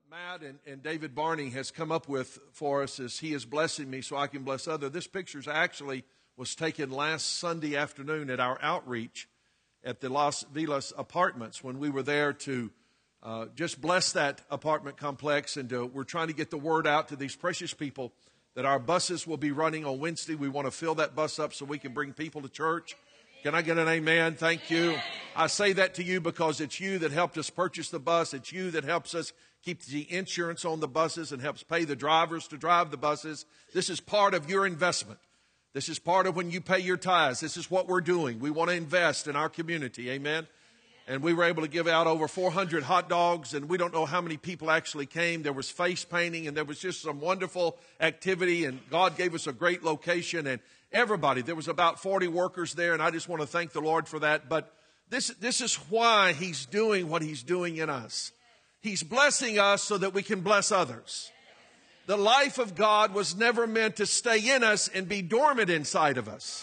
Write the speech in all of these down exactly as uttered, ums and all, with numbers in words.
Matt and, and David Barney has come up with for us as he is blessing me so I can bless others. This picture actually was taken last Sunday afternoon at our outreach at the Las Vilas Apartments when we were there to uh, just bless that apartment complex. And to, we're trying to get the word out to these precious people that our buses will be running on Wednesday. We want to fill that bus up so we can bring people to church. Can I get an amen? Thank you. I say that to you because it's you that helped us purchase the bus. It's you that helps us keep the insurance on the buses and helps pay the drivers to drive the buses. This is part of your investment. This is part of when you pay your tithes. This is what we're doing. We want to invest in our community. Amen. And we were able to give out over four hundred hot dogs, and we don't know how many people actually came. There was face painting, and there was just some wonderful activity, and God gave us a great location, and everybody, there was about forty workers there, and I just want to thank the Lord for that. But this, this is why He's doing what He's doing in us. He's blessing us so that we can bless others. The life of God was never meant to stay in us and be dormant inside of us.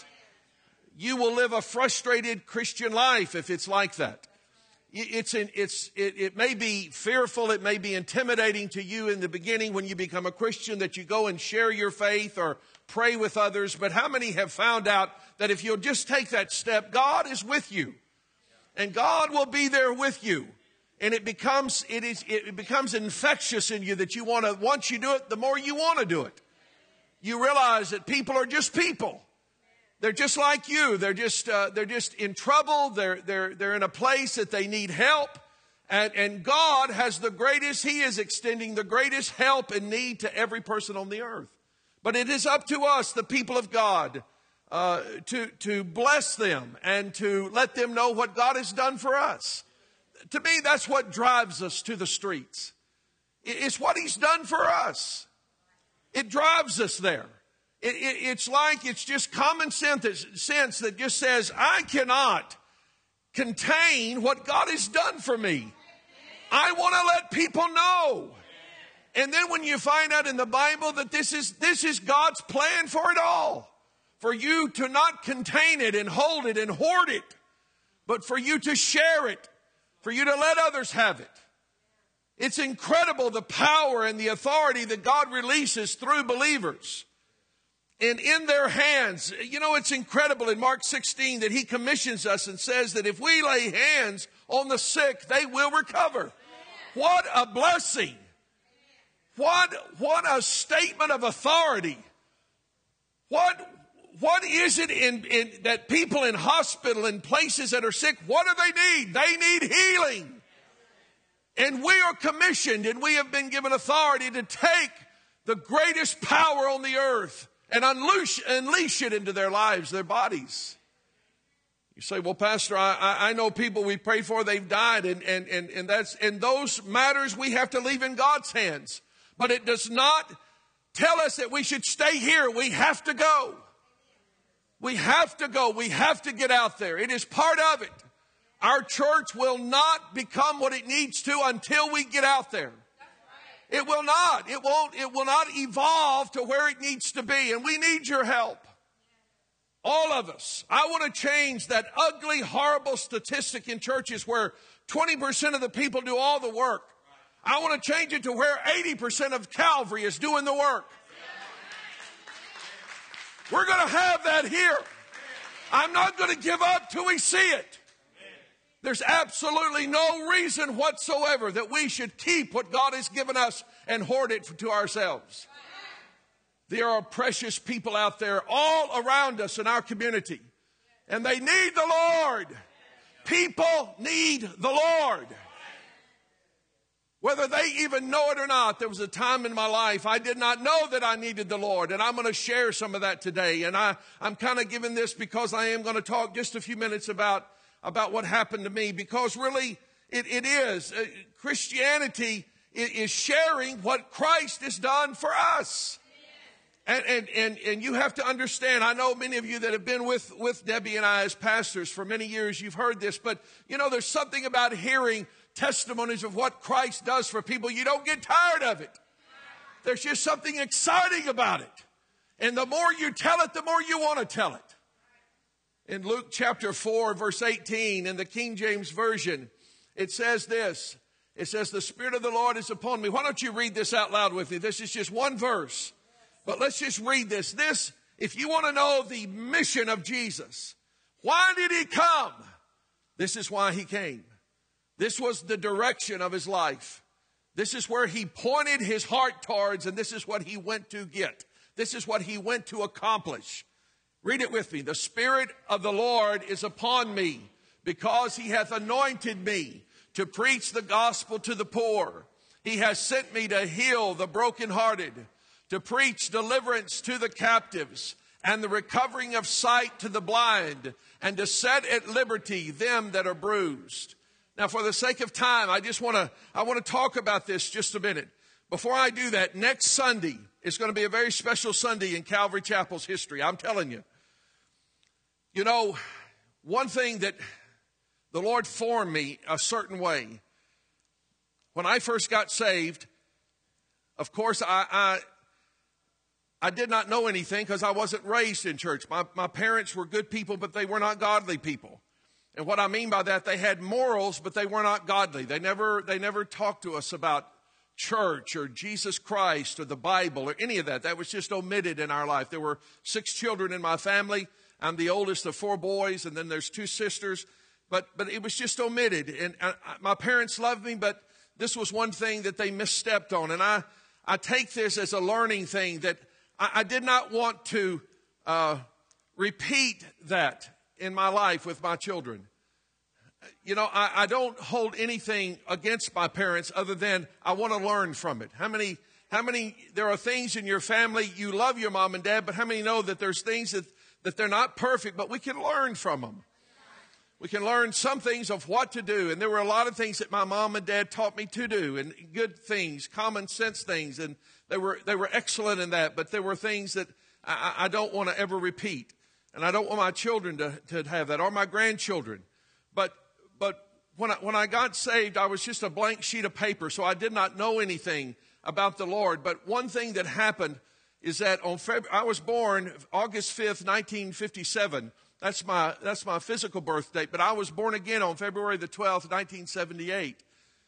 You will live a frustrated Christian life if it's like that. It's, an, it's, it, it may be fearful, it may be intimidating to you in the beginning when you become a Christian that you go and share your faith or pray with others. But how many have found out that if you'll just take that step, God is with you. And God will be there with you. And it becomes, it is, it becomes infectious in you that you want to, once you do it, the more you want to do it. You realize that people are just people. They're just like you. They're just, uh, they're just in trouble. They're, they're, they're in a place that they need help. And, and God has the greatest, He is extending the greatest help and need to every person on the earth. But it is up to us, the people of God, uh, to, to bless them and to let them know what God has done for us. To me, that's what drives us to the streets. It's what He's done for us. It drives us there. It, it, it's like it's just common sense, sense that just says, I cannot contain what God has done for me. I want to let people know. And then when you find out in the Bible that this is, this is God's plan for it all, for you to not contain it and hold it and hoard it, but for you to share it, for you to let others have it. It's incredible the power and the authority that God releases through believers. And in their hands, you know, it's incredible in Mark sixteen that He commissions us and says that if we lay hands on the sick, they will recover. What a blessing. What, what a statement of authority. What, what is it in, in that people in hospital and places that are sick, what do they need? They need healing. And we are commissioned and we have been given authority to take the greatest power on the earth and unleash, unleash it into their lives, their bodies. You say, well, Pastor, I, I know people we pray for, they've died, and, and, and, and that's, and those matters we have to leave in God's hands. But it does not tell us that we should stay here. We have to go. We have to go. We have to get out there. It is part of it. Our church will not become what it needs to until we get out there. It will not. It won't. It will not evolve to where it needs to be. And we need your help. All of us. I want to change that ugly, horrible statistic in churches where twenty percent of the people do all the work. I want to change it to where eighty percent of Calvary is doing the work. We're going to have that here. I'm not going to give up till we see it. There's absolutely no reason whatsoever that we should keep what God has given us and hoard it to ourselves. There are precious people out there all around us in our community, and they need the Lord. People need the Lord. Whether they even know it or not, there was a time in my life I did not know that I needed the Lord. And I'm going to share some of that today. And I, I'm kind of giving this because I am going to talk just a few minutes about, about what happened to me. Because really, it, it is. Uh, Christianity is, is sharing what Christ has done for us. And, and, and, and you have to understand, I know many of you that have been with, with Debbie and I as pastors for many years, you've heard this. But, you know, there's something about hearing testimonies of what Christ does for people. You don't get tired of it. There's just something exciting about it. And the more you tell it, the more you want to tell it. In Luke chapter four, verse eighteen, in the King James Version, it says this, It says, the Spirit of the Lord is upon me. Why don't you read this out loud with me? This is just one verse. But let's just read this. This, if you want to know the mission of Jesus, why did he come? This is why he came. This was the direction of his life. This is where he pointed his heart towards, and this is what he went to get. This is what he went to accomplish. Read it with me. The Spirit of the Lord is upon me, because he hath anointed me to preach the gospel to the poor. He has sent me to heal the brokenhearted, to preach deliverance to the captives, and the recovering of sight to the blind, and to set at liberty them that are bruised. Now, for the sake of time, I just want to I want to talk about this just a minute. Before I do that, next Sunday is going to be a very special Sunday in Calvary Chapel's history. I'm telling you. You know, one thing that the Lord formed me a certain way. When I first got saved, of course, I I, I did not know anything because I wasn't raised in church. My, my parents were good people, but they were not godly people. And what I mean by that, they had morals, but they were not godly. They never, they never talked to us about church or Jesus Christ or the Bible or any of that. That was just omitted in our life. There were six children in my family. I'm the oldest of four boys, and then there's two sisters. But but it was just omitted. And I, my parents loved me, but this was one thing that they misstepped on. And I, I take this as a learning thing that I, I did not want to uh, repeat that in my life with my children. You know, I, I don't hold anything against my parents other than I want to learn from it. How many, how many, there are things in your family, you love your mom and dad, but how many know that there's things that, that they're not perfect, but we can learn from them? We can learn some things of what to do. And there were a lot of things that my mom and dad taught me to do, and good things, common sense things. And they were, they were excellent in that. But there were things that I, I don't want to ever repeat. And I don't want my children to, to have that, or my grandchildren. But, but when I, when I got saved, I was just a blank sheet of paper. So I did not know anything about the Lord. But one thing that happened is that on February, I was born August fifth, nineteen fifty-seven. That's my, that's my physical birth date. But I was born again on February the twelfth, nineteen seventy-eight.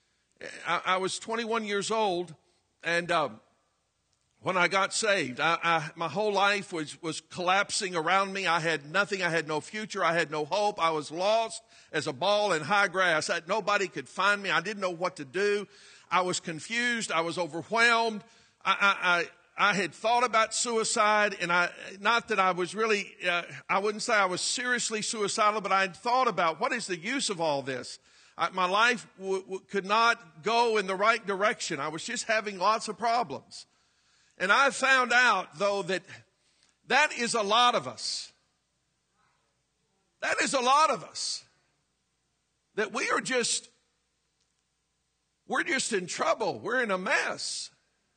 I, I was twenty-one years old, and um, when I got saved, I, I, my whole life was, was collapsing around me. I had nothing. I had no future. I had no hope. I was lost as a ball in high grass. I, nobody could find me. I didn't know what to do. I was confused. I was overwhelmed. I, I, I I had thought about suicide, and I, not that I was really, uh, I wouldn't say I was seriously suicidal, but I had thought about what is the use of all this? I, my life w- w- could not go in the right direction. I was just having lots of problems. And I found out, though, that that is a lot of us. That is a lot of us. That we are just, we're just in trouble. We're in a mess.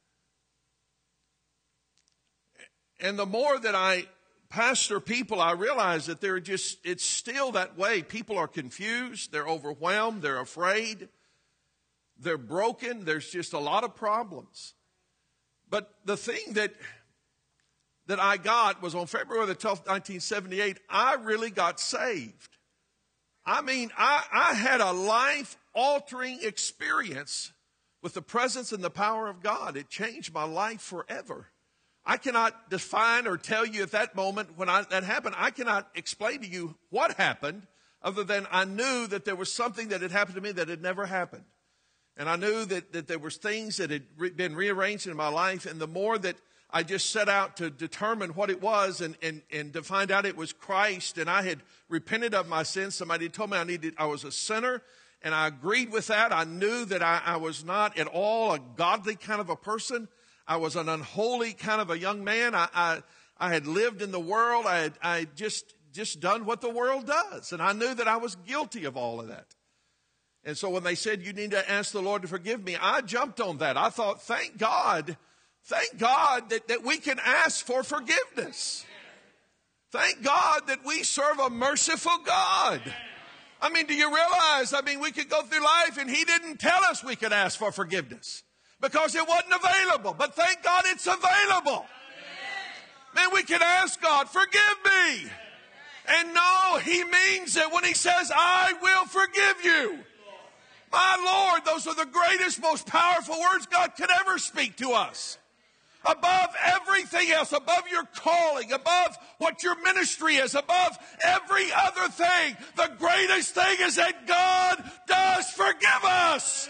And the more that I pastor people, I realize that they're just, it's still that way. People are confused. They're overwhelmed. They're afraid. They're broken. There's just a lot of problems. But the thing that, that I got was on February the twelfth, nineteen seventy-eight, I really got saved. I mean, I, I had a life-altering experience with the presence and the power of God. It changed my life forever. I cannot define or tell you at that moment when I, that happened, I cannot explain to you what happened other than I knew that there was something that had happened to me that had never happened. And I knew that, that there was things that had re- been rearranged in my life. And the more that I just set out to determine what it was and, and, and to find out it was Christ, and I had repented of my sins. Somebody told me I needed, I was a sinner, and I agreed with that. I knew that I, I was not at all a godly kind of a person. I was an unholy kind of a young man. I, I, I had lived in the world. I had, I had just, just done what the world does. And I knew that I was guilty of all of that. And so when they said, you need to ask the Lord to forgive me, I jumped on that. I thought, thank God, thank God that, that we can ask for forgiveness. Thank God that we serve a merciful God. I mean, do you realize, I mean, we could go through life and He didn't tell us we could ask for forgiveness. Because it wasn't available. But thank God it's available. Man, we can ask God, forgive me. And no, He means it when He says, I will forgive you. My Lord, those are the greatest, most powerful words God could ever speak to us. Above everything else, above your calling, above what your ministry is, above every other thing, the greatest thing is that God does forgive us.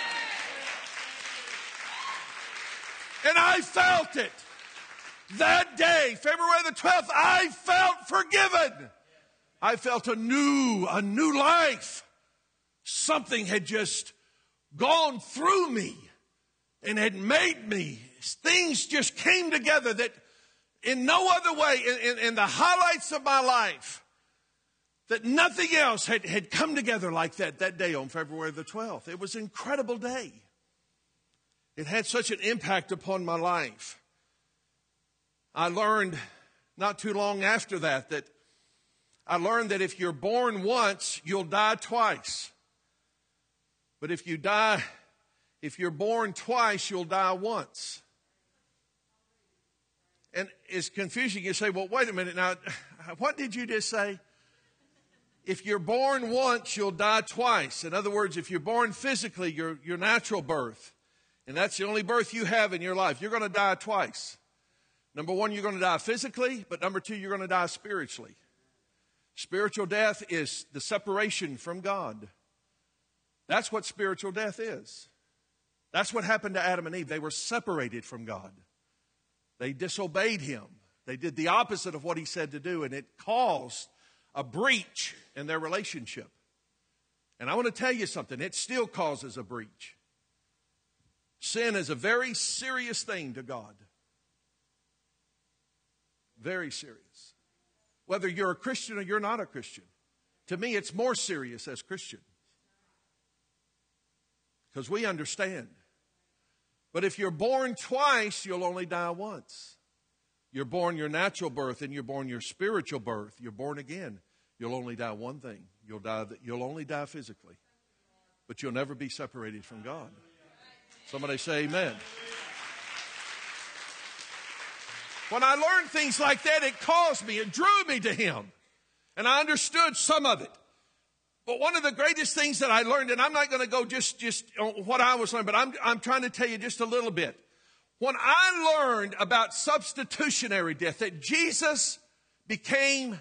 And I felt it. That day, February the twelfth, I felt forgiven. I felt a new, a new life. Something had just gone through me and had made me. Things just came together that in no other way, in, in, in the highlights of my life, that nothing else had, had come together like that that day on February the twelfth. It was an incredible day. It had such an impact upon my life. I learned not too long after that that I learned that if you're born once, you'll die twice. But if you die, if you're born twice, you'll die once. And it's confusing. You say, well, wait a minute now. What did you just say? If you're born once, you'll die twice. In other words, if you're born physically, your, your natural birth, and that's the only birth you have in your life, you're going to die twice. Number one, you're going to die physically, but number two, you're going to die spiritually. Spiritual death is the separation from God. That's what spiritual death is. That's what happened to Adam and Eve. They were separated from God. They disobeyed Him. They did the opposite of what He said to do, and it caused a breach in their relationship. And I want to tell you something. It still causes a breach. Sin is a very serious thing to God. Very serious. Whether you're a Christian or you're not a Christian. To me, it's more serious as Christians. Because we understand. But if you're born twice, you'll only die once. You're born your natural birth and you're born your spiritual birth. You're born again. You'll only die one thing. You'll die. You'll only die physically. But you'll never be separated from God. Somebody say amen. When I learned things like that, it caused me, it drew me to Him. And I understood some of it. But one of the greatest things that I learned, and I'm not going to go just, just on what I was learning, but I'm, I'm trying to tell you just a little bit. When I learned about substitutionary death, that Jesus became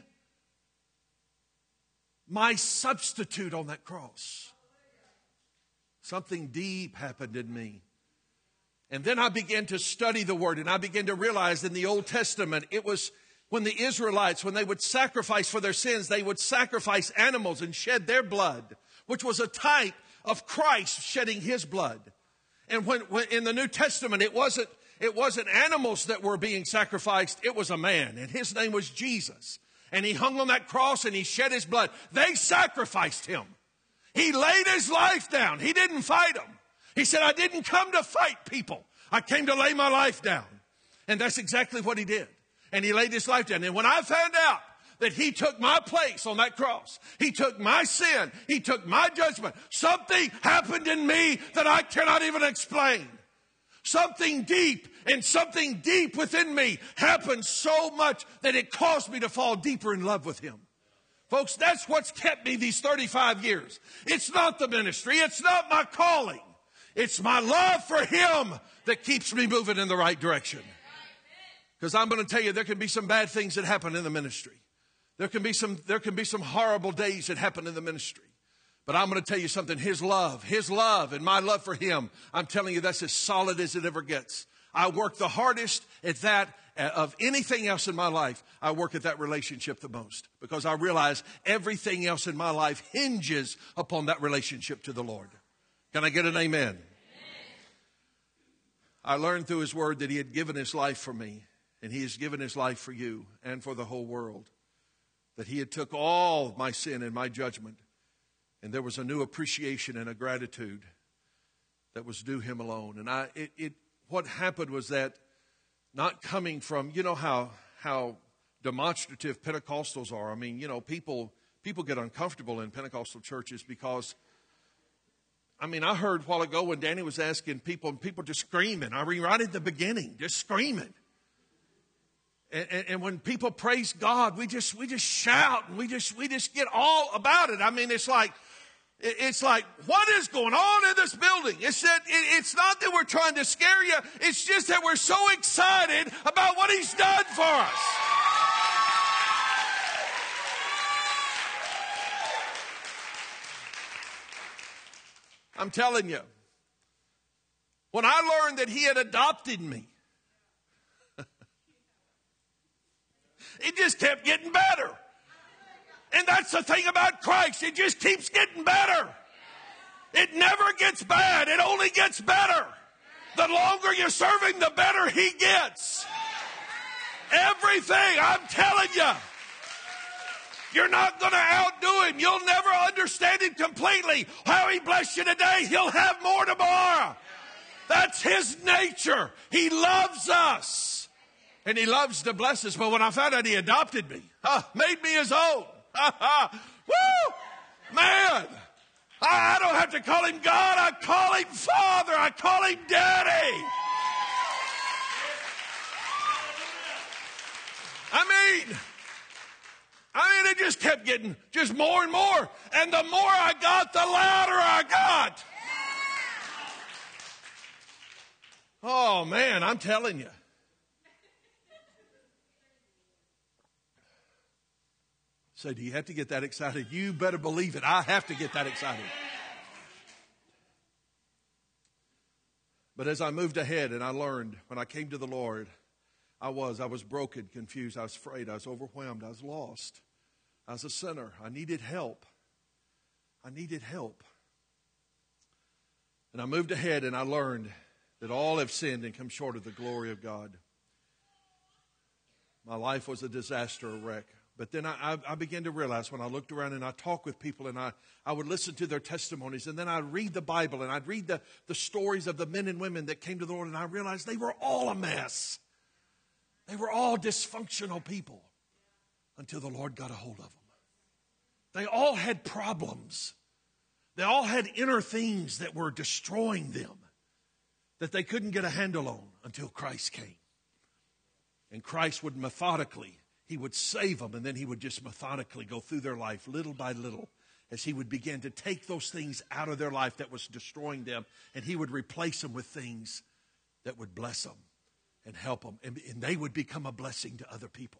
my substitute on that cross, something deep happened in me. And then I began to study the Word, and I began to realize in the Old Testament, it was when the Israelites, when they would sacrifice for their sins, they would sacrifice animals and shed their blood, which was a type of Christ shedding His blood. And when, when in the New Testament, it wasn't, it wasn't animals that were being sacrificed, it was a man, and His name was Jesus. And He hung on that cross and He shed His blood. They sacrificed Him. He laid His life down. He didn't fight them. He said, I didn't come to fight people. I came to lay my life down. And that's exactly what He did. And He laid His life down. And when I found out that He took my place on that cross, He took my sin, He took my judgment, something happened in me that I cannot even explain. Something deep, and something deep within me happened so much that it caused me to fall deeper in love with Him. Folks, that's what's kept me these thirty-five years. It's not the ministry. It's not my calling. It's my love for Him that keeps me moving in the right direction. Because I'm going to tell you, there can be some bad things that happen in the ministry. There can be some, there can be some horrible days that happen in the ministry. But I'm going to tell you something. His love, His love and my love for Him, I'm telling you, that's as solid as it ever gets. I work the hardest at that of anything else in my life. I work at that relationship the most because I realize everything else in my life hinges upon that relationship to the Lord. Can I get an amen? Amen? I learned through His Word that He had given His life for me, and He has given His life for you and for the whole world. That He had took all my sin and my judgment, and there was a new appreciation and a gratitude that was due Him alone. And I, it, it what happened was that, not coming from, you know how how demonstrative Pentecostals are. I mean, you know, people people get uncomfortable in Pentecostal churches because, I mean, I heard a while ago when Danny was asking people, and people just screaming. I mean, right at the beginning, just screaming. And, and, and when people praise God, we just we just shout and we just we just get all about it. I mean, it's like It's like, what is going on in this building? It's that it's not that we're trying to scare you. It's just that we're so excited about what He's done for us. I'm telling you, when I learned that He had adopted me, it just kept getting better. And that's the thing about Christ. It just keeps getting better. It never gets bad. It only gets better. The longer you serve Him, the better He gets. Everything, I'm telling you. You're not going to outdo Him. You'll never understand Him completely. How He blessed you today, He'll have more tomorrow. That's His nature. He loves us. And He loves to bless us. But when I found out He adopted me, uh, made me His own. Woo! Man, I, I don't have to call Him God. I call Him Father. I call Him Daddy. I mean, I mean, it just kept getting just more and more. And the more I got, the louder I got. Oh, man, I'm telling you. Say, do you have to get that excited? You better believe it. I have to get that excited. But as I moved ahead and I learned, when I came to the Lord, I was, I was broken, confused. I was afraid. I was overwhelmed. I was lost. I was a sinner. I needed help. I needed help. And I moved ahead and I learned that all have sinned and come short of the glory of God. My life was a disaster, a wreck. But then I, I began to realize when I looked around and I talked with people and I, I would listen to their testimonies and then I'd read the Bible and I'd read the, the stories of the men and women that came to the Lord, and I realized they were all a mess. They were all dysfunctional people until the Lord got a hold of them. They all had problems. They all had inner things that were destroying them that they couldn't get a handle on until Christ came. And Christ would methodically, He would save them, and then He would just methodically go through their life little by little as He would begin to take those things out of their life that was destroying them, and He would replace them with things that would bless them and help them, and, and they would become a blessing to other people.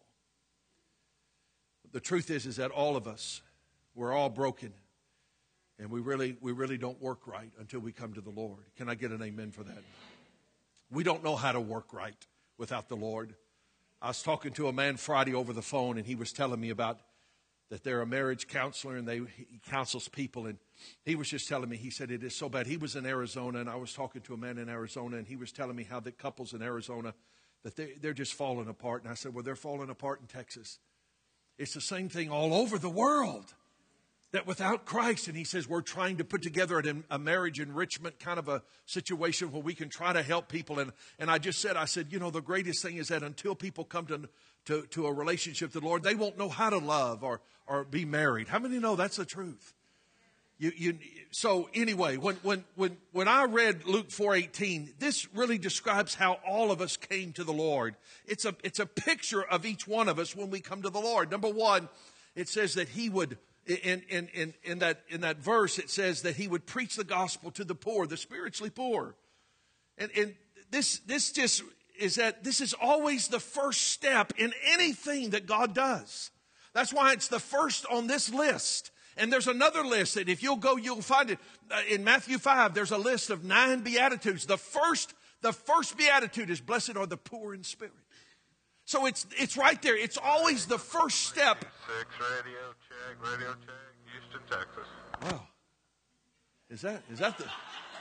The truth is, is that all of us, we're all broken, and we really, we really don't work right until we come to the Lord. Can I get an amen for that? We don't know how to work right without the Lord. I was talking to a man Friday over the phone, and he was telling me about that they're a marriage counselor, and they he counsels people. And he was just telling me, he said, it is so bad. He was in Arizona, and I was talking to a man in Arizona, and he was telling me how the couples in Arizona, that they, they're just falling apart. And I said, well, they're falling apart in Texas. It's the same thing all over the world. That without Christ, and he says, we're trying to put together a marriage enrichment kind of a situation where we can try to help people. And, and I just said, I said, you know, the greatest thing is that until people come to, to, to a relationship with the Lord, they won't know how to love or, or be married. How many know that's the truth? You, you, so anyway, when, when, when, when I read Luke four eighteen, this really describes how all of us came to the Lord. It's a, it's a picture of each one of us when we come to the Lord. Number one, it says that He would, In, in, in, in, that, in that verse, it says that He would preach the gospel to the poor, the spiritually poor. And, and this, this just is that this is always the first step in anything that God does. That's why it's the first on this list. And there's another list that if you'll go, you'll find it. In Matthew five, there's a list of nine Beatitudes. The first, the first Beatitude is, blessed are the poor in spirit. So it's it's right there. It's always the first step. Six radio check, radio check, Houston, Texas. Wow. Is that is that the?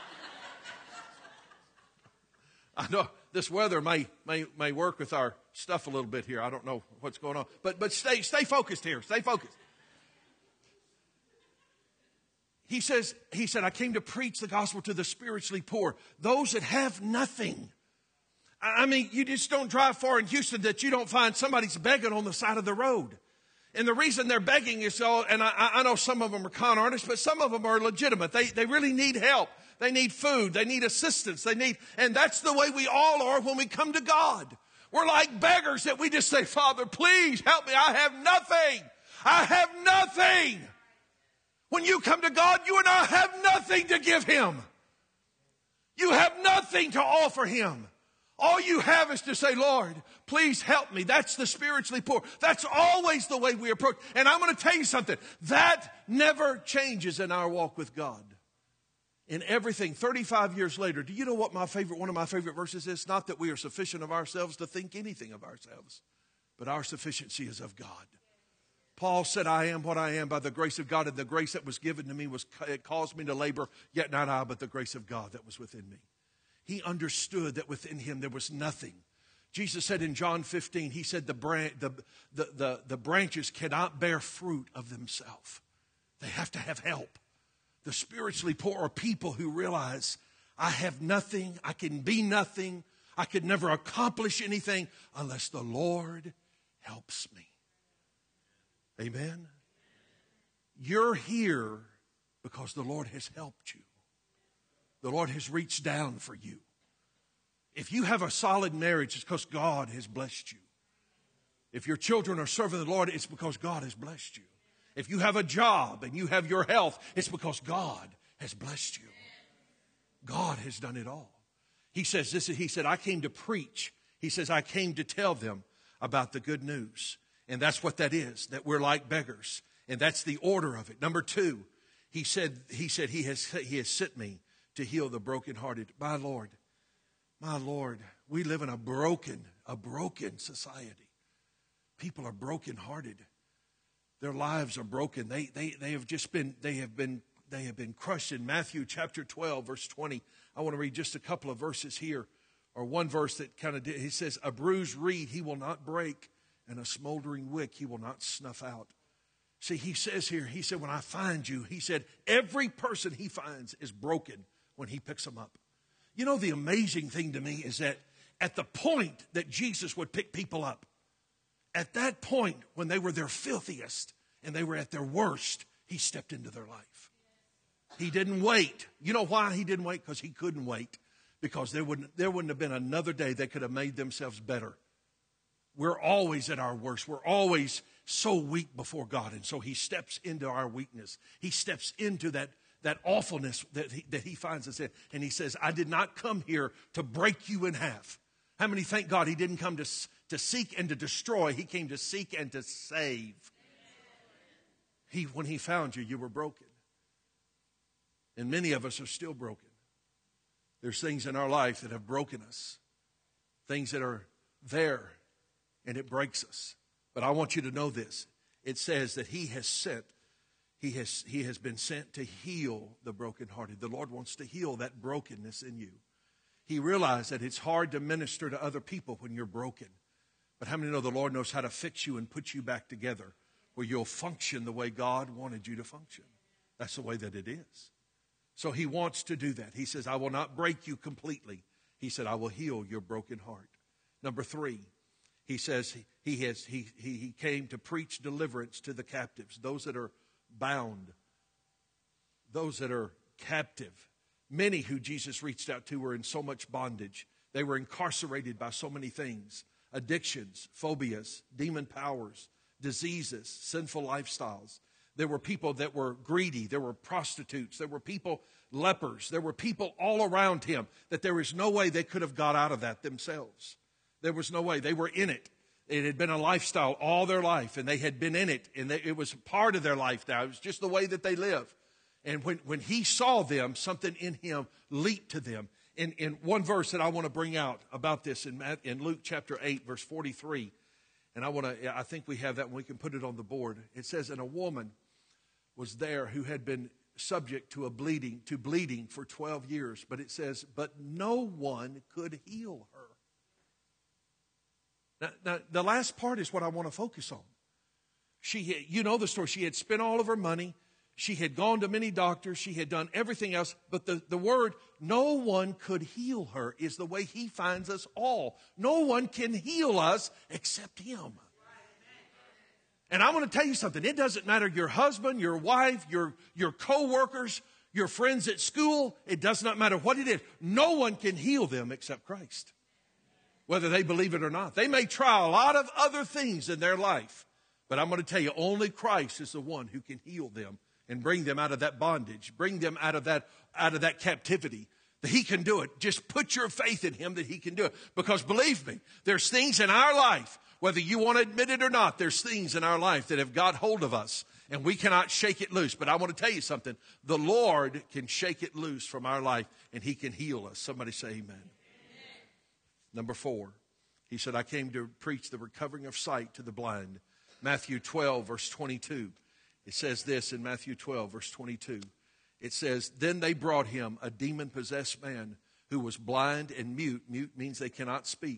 I know this weather may may may work with our stuff a little bit here. I don't know what's going on, but but stay stay focused here. Stay focused. He says he said, I came to preach the gospel to the spiritually poor, those that have nothing. I mean, you just don't drive far in Houston that you don't find somebody's begging on the side of the road. And the reason they're begging is so, and I, I know some of them are con artists, but some of them are legitimate. They, they really need help. They need food. They need assistance. They need, and that's the way we all are when we come to God. We're like beggars that we just say, Father, please help me. I have nothing. I have nothing. When you come to God, you and I have nothing to give Him. You have nothing to offer Him. All you have is to say, Lord, please help me. That's the spiritually poor. That's always the way we approach. And I'm going to tell you something. That never changes in our walk with God. In everything, thirty-five years later, do you know what my favorite, one of my favorite verses is? Not that we are sufficient of ourselves to think anything of ourselves, but our sufficiency is of God. Paul said, I am what I am by the grace of God, and the grace that was given to me was, it caused me to labor, yet not I, but the grace of God that was within me. He understood that within him there was nothing. Jesus said in John fifteen, he said the, bran- the, the, the, the branches cannot bear fruit of themselves. They have to have help. The spiritually poor are people who realize, I have nothing, I can be nothing, I could never accomplish anything unless the Lord helps me. Amen? You're here because the Lord has helped you. The Lord has reached down for you. If you have a solid marriage, it's because God has blessed you. If your children are serving the Lord, it's because God has blessed you. If you have a job and you have your health, it's because God has blessed you. God has done it all. He says this, he said, I came to preach. He says, I came to tell them about the good news. And that's what that is, that we're like beggars. And that's the order of it. Number two, he said, he said, he has, he has sent me to heal the brokenhearted. My Lord, my Lord, we live in a broken, a broken society. People are brokenhearted. Their lives are broken. They, they, they have just been, they have been, they have been crushed. In Matthew chapter twelve, verse twenty, I want to read just a couple of verses here, or one verse that kind of, he says, a bruised reed he will not break, and a smoldering wick he will not snuff out. See, he says here, he said, when I find you, he said, every person he finds is broken when he picks them up. You know, the amazing thing to me is that at the point that Jesus would pick people up, at that point when they were their filthiest and they were at their worst, he stepped into their life. He didn't wait. You know why he didn't wait? Because he couldn't wait. Because there wouldn't, there wouldn't have been another day they could have made themselves better. We're always at our worst. We're always so weak before God. And so he steps into our weakness. He steps into that, that awfulness that he, that he finds us in. And he says, I did not come here to break you in half. How many thank God he didn't come to, to seek and to destroy. He came to seek and to save. He, when he found you, you were broken. And many of us are still broken. There's things in our life that have broken us. Things that are there. And it breaks us. But I want you to know this. It says that he has sent, he has, he has been sent to heal the brokenhearted. The Lord wants to heal that brokenness in you. He realized that it's hard to minister to other people when you're broken. But how many know the Lord knows how to fix you and put you back together where you'll function the way God wanted you to function? That's the way that it is. So he wants to do that. He says, I will not break you completely. He said, I will heal your broken heart. Number three. He says he, has, he, he, he came to preach deliverance to the captives, those that are bound, those that are captive. Many who Jesus reached out to were in so much bondage. They were incarcerated by so many things, addictions, phobias, demon powers, diseases, sinful lifestyles. There were people that were greedy. There were prostitutes. There were people, lepers. There were people all around him that there was no way they could have got out of that themselves. There was no way. They were in it. It had been a lifestyle all their life, and they had been in it, and they, it was part of their life now. It was just the way that they live. And when, when he saw them, something in him leaped to them. In, in one verse that I want to bring out about this in, in Luke chapter eight, verse forty-three, and I want to, I think we have that and we can put it on the board. It says, and a woman was there who had been subject to a bleeding, to bleeding for twelve years. But it says, but no one could heal her. Now, now, the last part is what I want to focus on. She, you know the story. She had spent all of her money. She had gone to many doctors. She had done everything else. But the, the word, no one could heal her, is the way he finds us all. No one can heal us except him. And I'm going to tell you something. It doesn't matter your husband, your wife, your, your co-workers, your friends at school. It does not matter what it is. No one can heal them except Christ. Whether they believe it or not. They may try a lot of other things in their life. But I'm going to tell you, only Christ is the one who can heal them and bring them out of that bondage, bring them out of that, out of that captivity. That he can do it. Just put your faith in him that he can do it. Because believe me, there's things in our life, whether you want to admit it or not, there's things in our life that have got hold of us and we cannot shake it loose. But I want to tell you something. The Lord can shake it loose from our life and he can heal us. Somebody say amen. Amen. Number four, he said, I came to preach the recovering of sight to the blind. Matthew twelve, verse twenty-two. It says this in Matthew twelve, verse twenty-two. It says, then they brought him a demon-possessed man who was blind and mute. Mute means they cannot speak.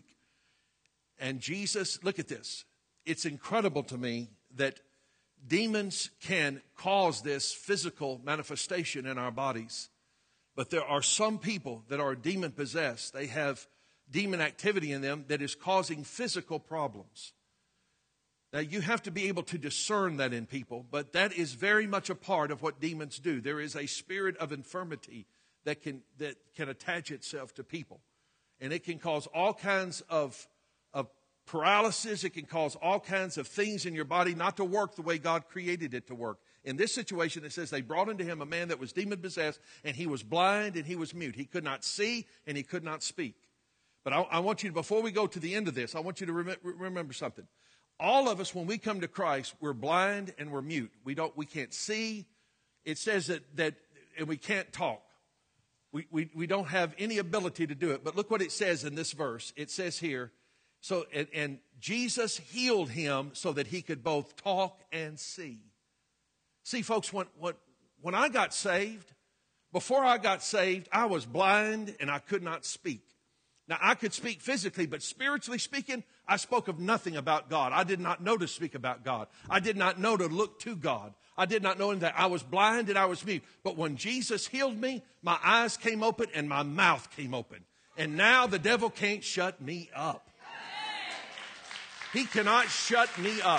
And Jesus, look at this. It's incredible to me that demons can cause this physical manifestation in our bodies. But there are some people that are demon-possessed. They have demon activity in them that is causing physical problems. Now, you have to be able to discern that in people, but that is very much a part of what demons do. There is a spirit of infirmity that can that can attach itself to people. And it can cause all kinds of, of paralysis. It can cause all kinds of things in your body not to work the way God created it to work. In this situation, it says they brought unto him a man that was demon-possessed, and he was blind and he was mute. He could not see and he could not speak. But I, I want you to, before we go to the end of this, I want you to rem- remember something. All of us, when we come to Christ, we're blind and we're mute. We don't, we can't see. It says that, that and we can't talk. We, we, we don't have any ability to do it. But look what it says in this verse. It says here, so, and, and Jesus healed him so that he could both talk and see. See, folks, when, when, when I got saved, before I got saved, I was blind and I could not speak. Now, I could speak physically, but spiritually speaking, I spoke of nothing about God. I did not know to speak about God. I did not know to look to God. I did not know that I was blind and I was mute. But when Jesus healed me, my eyes came open and my mouth came open. And now the devil can't shut me up. He cannot shut me up.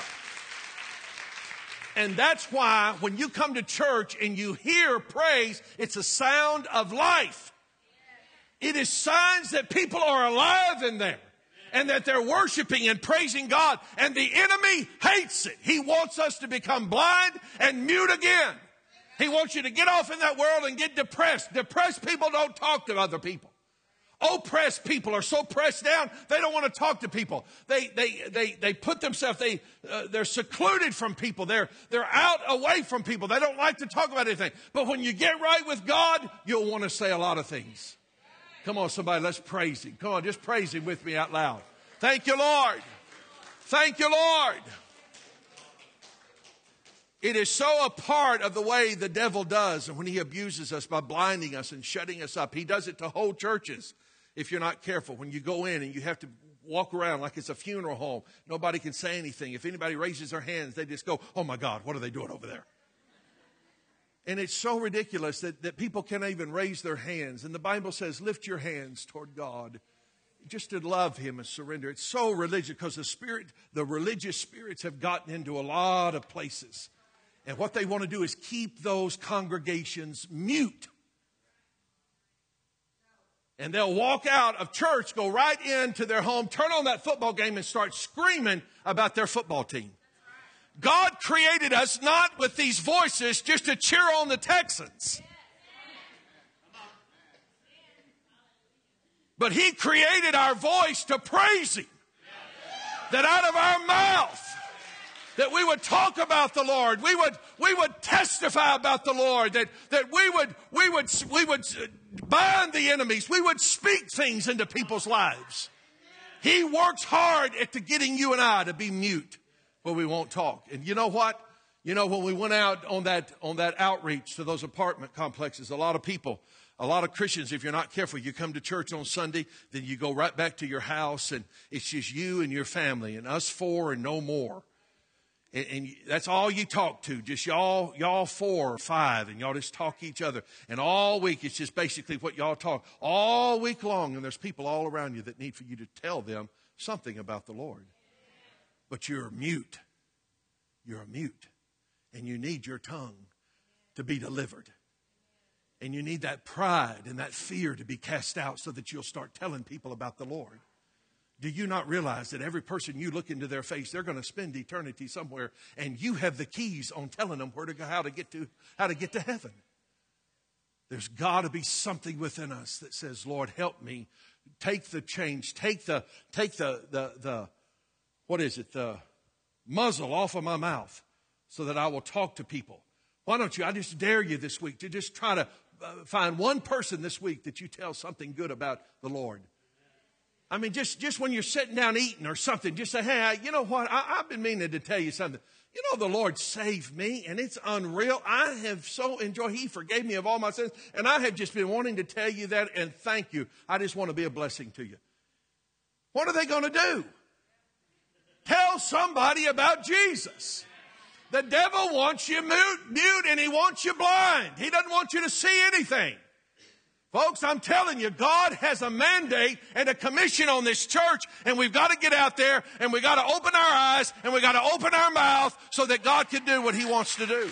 And that's why when you come to church and you hear praise, it's a sound of life. It is signs that people are alive in there and that they're worshiping and praising God. And the enemy hates it. He wants us to become blind and mute again. He wants you to get off in that world and get depressed. Depressed people don't talk to other people. Oppressed people are so pressed down, they don't want to talk to people. They they they they put themselves, they uh, they're secluded from people. They're they're out away from people. They don't like to talk about anything. But when you get right with God, you'll want to say a lot of things. Come on, somebody, let's praise him. Come on, just praise him with me out loud. Thank you, Lord. Thank you, Lord. It is so a part of the way the devil does, and when he abuses us by blinding us and shutting us up. He does it to whole churches if you're not careful. When you go in and you have to walk around like it's a funeral home, nobody can say anything. If anybody raises their hands, they just go, oh my God, what are they doing over there? And it's so ridiculous that, that people can't even raise their hands. And the Bible says, lift your hands toward God, just to love him and surrender. It's so religious because the spirit, the religious spirits have gotten into a lot of places. And what they want to do is keep those congregations mute. And they'll walk out of church, go right into their home, turn on that football game and start screaming about their football team. God created us not with these voices just to cheer on the Texans. But he created our voice to praise him. That out of our mouth, that we would talk about the Lord. We would, we would testify about the Lord. That, that we would, we would, we would bind the enemies. We would speak things into people's lives. He works hard at the getting you and I to be mute. But we won't talk. And you know what? You know, when we went out on that on that outreach to those apartment complexes, a lot of people, a lot of Christians, if you're not careful, you come to church on Sunday, then you go right back to your house, and it's just you and your family, and us four and no more. And, and that's all you talk to, just y'all, y'all four or five, and y'all just talk to each other. And all week, it's just basically what y'all talk all week long, and there's people all around you that need for you to tell them something about the Lord. But you're mute. You're mute. And you need your tongue to be delivered. And you need that pride and that fear to be cast out so that you'll start telling people about the Lord. Do you not realize that every person you look into their face, they're going to spend eternity somewhere, and you have the keys on telling them where to go, how to get to, how to get to heaven? There's got to be something within us that says, Lord, help me. Take the change. Take the, take the, the, the, what is it? The muzzle off of my mouth so that I will talk to people. Why don't you, I just dare you this week to just try to uh, find one person this week that you tell something good about the Lord. I mean, just, just when you're sitting down eating or something, just say, hey, I, you know what? I, I've been meaning to tell you something. You know, the Lord saved me, and it's unreal. I have so enjoyed. He forgave me of all my sins, and I have just been wanting to tell you that, and thank you. I just want to be a blessing to you. What are they going to do? Tell somebody about Jesus. The devil wants you mute, mute, and he wants you blind. He doesn't want you to see anything. Folks, I'm telling you, God has a mandate and a commission on this church, and we've got to get out there, and we've got to open our eyes, and we've got to open our mouth so that God can do what He wants to do.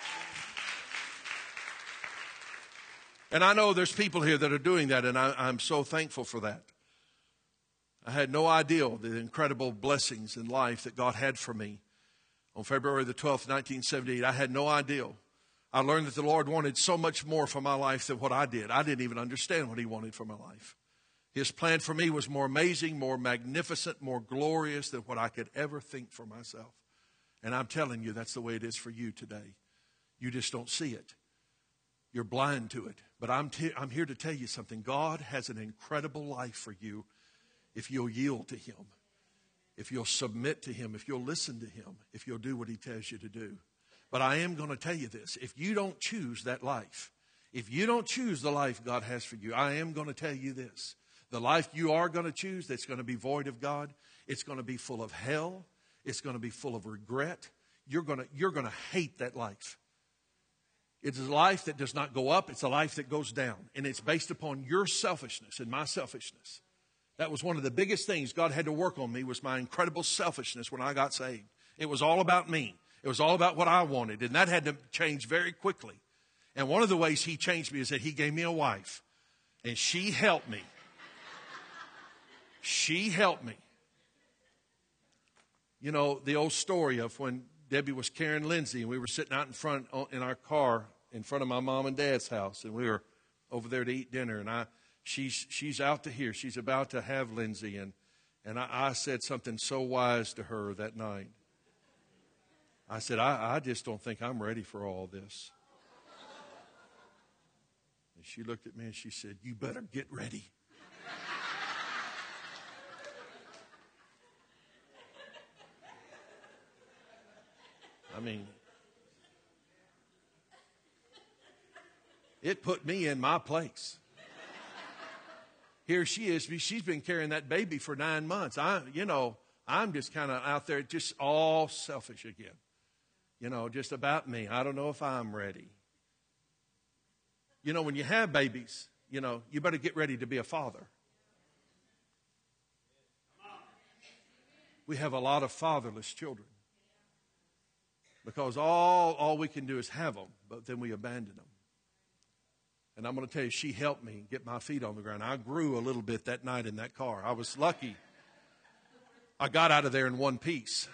And I know there's people here that are doing that, and I, I'm so thankful for that. I had no idea the incredible blessings in life that God had for me. On February the twelfth, nineteen seventy-eight, I had no idea. I learned that the Lord wanted so much more for my life than what I did. I didn't even understand what He wanted for my life. His plan for me was more amazing, more magnificent, more glorious than what I could ever think for myself. And I'm telling you, that's the way it is for you today. You just don't see it. You're blind to it. But I'm, t- I'm here to tell you something. God has an incredible life for you if you'll yield to Him, if you'll submit to Him, if you'll listen to Him, if you'll do what He tells you to do. But I am going to tell you this. If you don't choose that life, if you don't choose the life God has for you, I am going to tell you this. The life you are going to choose that's going to be void of God, it's going to be full of hell. It's going to be full of regret. You're going to, you're going to hate that life. It's a life that does not go up. It's a life that goes down. And it's based upon your selfishness and my selfishness. That was one of the biggest things God had to work on me, was my incredible selfishness when I got saved. It was all about me. It was all about what I wanted, and that had to change very quickly. And one of the ways He changed me is that He gave me a wife, and she helped me. She helped me. You know, the old story of when Debbie was carrying Lindsay, and we were sitting out in front in our car in front of my mom and dad's house, and we were over there to eat dinner, and I she's she's out to here. She's about to have Lindsay, and, and I, I said something so wise to her that night. I said, I, I just don't think I'm ready for all this. And she looked at me and she said, you better get ready. I mean, it put me in my place. Here she is. She's been carrying that baby for nine months. I, you know, I'm just kind of out there, just all selfish again. You know, just about me. I don't know if I'm ready. You know, when you have babies, you know, you better get ready to be a father. We have a lot of fatherless children. Because all, all we can do is have them, but then we abandon them. And I'm going to tell you, she helped me get my feet on the ground. I grew a little bit that night in that car. I was lucky. I got out of there in one piece.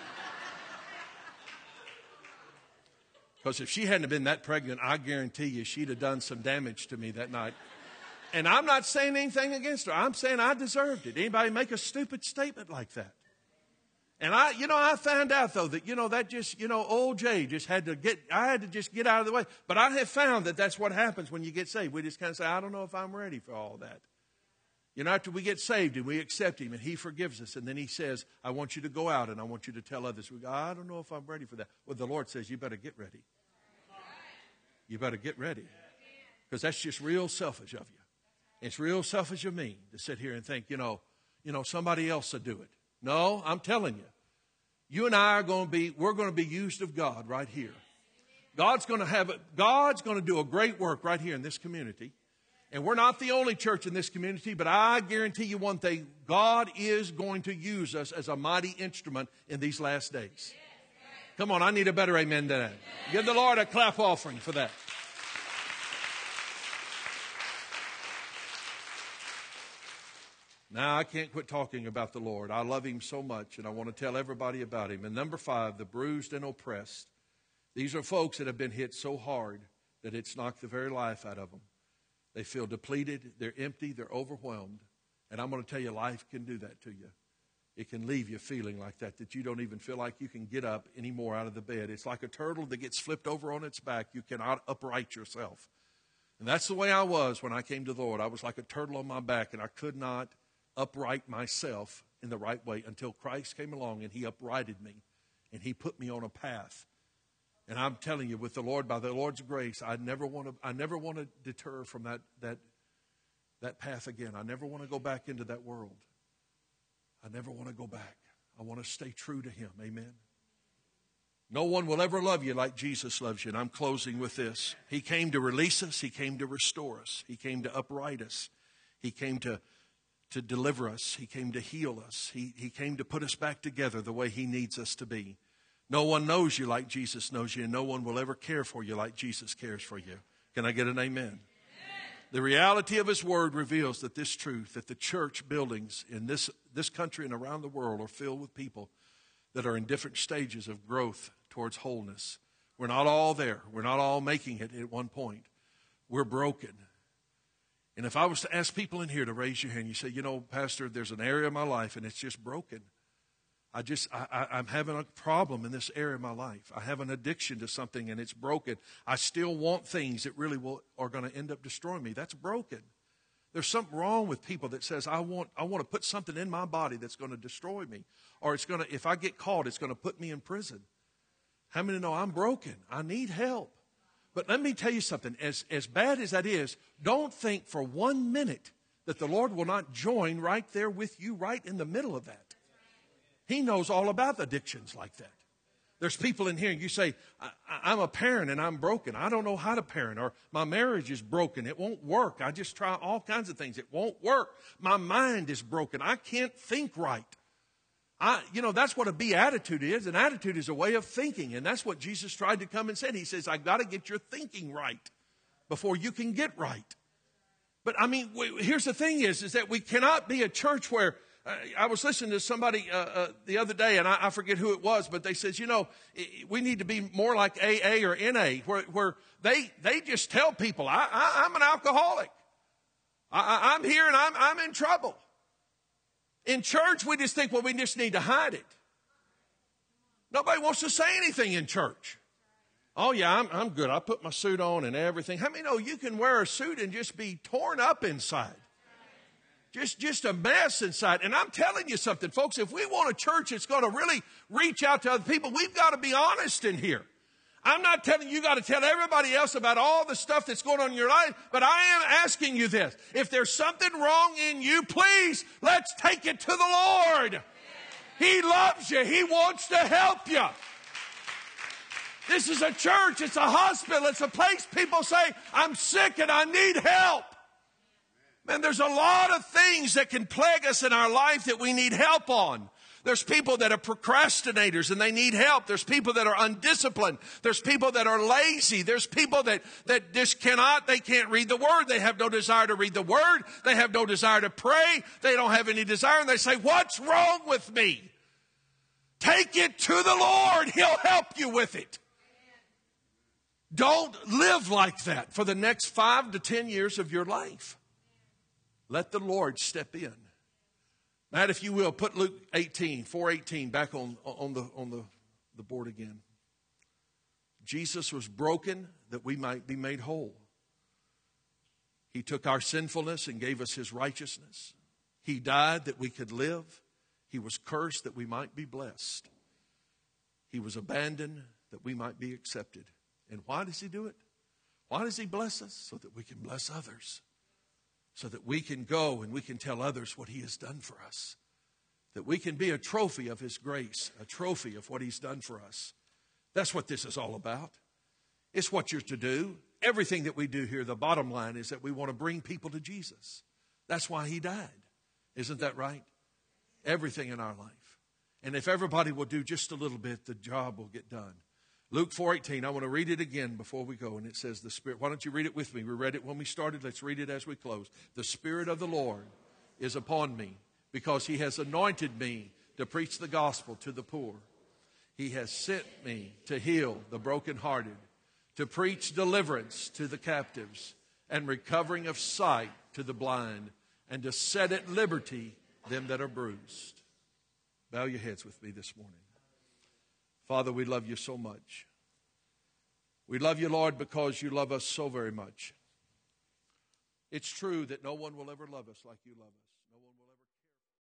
Because if she hadn't been that pregnant, I guarantee you she'd have done some damage to me that night. And I'm not saying anything against her. I'm saying I deserved it. Anybody make a stupid statement like that? And I, you know, I found out though that, you know, that just, you know, old Jay just had to get, I had to just get out of the way. But I have found that that's what happens when you get saved. We just kind of say, I don't know if I'm ready for all that. You know, after we get saved and we accept Him and He forgives us, and then He says, I want you to go out and I want you to tell others. We go, I don't know if I'm ready for that. Well, the Lord says, you better get ready. You better get ready. Because that's just real selfish of you. It's real selfish of me to sit here and think, you know, you know, somebody else will do it. No, I'm telling you. You and I are going to be, we're going to be used of God right here. God's going to have, God's going to do a great work right here in this community. And we're not the only church in this community, but I guarantee you one thing. God is going to use us as a mighty instrument in these last days. Come on, I need a better amen than that. Give the Lord a clap offering for that. Now, I can't quit talking about the Lord. I love him so much, and I want to tell everybody about him. And number five, the bruised and oppressed. These are folks that have been hit so hard that it's knocked the very life out of them. They feel depleted, they're empty, they're overwhelmed. And I'm going to tell you, life can do that to you. It can leave you feeling like that, that you don't even feel like you can get up anymore out of the bed. It's like a turtle that gets flipped over on its back. You cannot upright yourself. And that's the way I was when I came to the Lord. I was like a turtle on my back, and I could not upright myself in the right way until Christ came along and he uprighted me, and he put me on a path. And I'm telling you, with the Lord, by the Lord's grace, I never want to I never want to deter from that that that path again. I never want to go back into that world. I never want to go back. I want to stay true to him. Amen. No one will ever love you like Jesus loves you. And I'm closing with this. He came to release us. He came to restore us. He came to upright us. He came to, to deliver us. He came to heal us. He, he came to put us back together the way he needs us to be. No one knows you like Jesus knows you, and no one will ever care for you like Jesus cares for you. Can I get an amen? Amen. The reality of his word reveals that this truth, that the church buildings in this, this country and around the world are filled with people that are in different stages of growth towards wholeness. We're not all there. We're not all making it at one point. We're broken. And if I was to ask people in here to raise your hand, you say, you know, Pastor, there's an area of my life and it's just broken. I just, I, I, I'm having a problem in this area of my life. I have an addiction to something and it's broken. I still want things that really will, are going to end up destroying me. That's broken. There's something wrong with people that says, I want, I want to put something in my body that's going to destroy me. Or it's going to, if I get caught, it's going to put me in prison. How many know I'm broken? I need help. But let me tell you something. As, as bad as that is, don't think for one minute that the Lord will not join right there with you, right in the middle of that. He knows all about addictions like that. There's people in here and you say, I, I'm a parent and I'm broken. I don't know how to parent, or my marriage is broken. It won't work. I just try all kinds of things. It won't work. My mind is broken. I can't think right. I, you know, that's what a beatitude is. An attitude is a way of thinking. And that's what Jesus tried to come and said. He says, I've got to get your thinking right before you can get right. But I mean, we, here's the thing is, is that we cannot be a church where, I was listening to somebody uh, uh, the other day, and I, I forget who it was, but they says, you know, we need to be more like A A or N A, where, where they they just tell people, I, I, I'm an alcoholic. I, I'm here and I'm, I'm in trouble. In church, we just think, well, we just need to hide it. Nobody wants to say anything in church. Oh, yeah, I'm, I'm good. I put my suit on and everything. How many know you can wear a suit and just be torn up inside? Just, just a mess inside. And I'm telling you something, folks, if we want a church that's going to really reach out to other people, we've got to be honest in here. I'm not telling you, you got to tell everybody else about all the stuff that's going on in your life, but I am asking you this. If there's something wrong in you, please, let's take it to the Lord. He loves you. He wants to help you. This is a church. It's a hospital. It's a place people say, I'm sick and I need help. Man, there's a lot of things that can plague us in our life that we need help on. There's people that are procrastinators and they need help. There's people that are undisciplined. There's people that are lazy. There's people that, that just cannot, they can't read the Word. They have no desire to read the Word. They have no desire to pray. They don't have any desire. And they say, what's wrong with me? Take it to the Lord. He'll help you with it. Don't live like that for the next five to ten years of your life. Let the Lord step in. Matt, if you will, put Luke eighteen, four eighteen back on, on, the, on the, the board again. Jesus was broken that we might be made whole. He took our sinfulness and gave us his righteousness. He died that we could live. He was cursed that we might be blessed. He was abandoned that we might be accepted. And why does he do it? Why does he bless us? So that we can bless others. So that we can go and we can tell others what he has done for us. That we can be a trophy of his grace, a trophy of what he's done for us. That's what this is all about. It's what you're to do. Everything that we do here, the bottom line is that we want to bring people to Jesus. That's why he died. Isn't that right? Everything in our life. And if everybody will do just a little bit, the job will get done. Luke four eighteen, I want to read it again before we go. And it says, the Spirit, why don't you read it with me? We read it when we started. Let's read it as we close. The Spirit of the Lord is upon me because he has anointed me to preach the gospel to the poor. He has sent me to heal the brokenhearted, to preach deliverance to the captives, and recovering of sight to the blind, and to set at liberty them that are bruised. Bow your heads with me this morning. Father, we love you so much. We love you, Lord, because you love us so very much. It's true that no one will ever love us like you love us.